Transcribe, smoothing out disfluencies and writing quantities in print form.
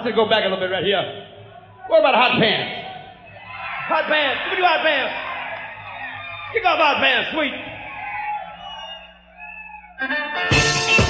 I said go back a little bit right here. What about hot pants? Hot pants. Give me your hot pants. Kick off hot pants, sweet.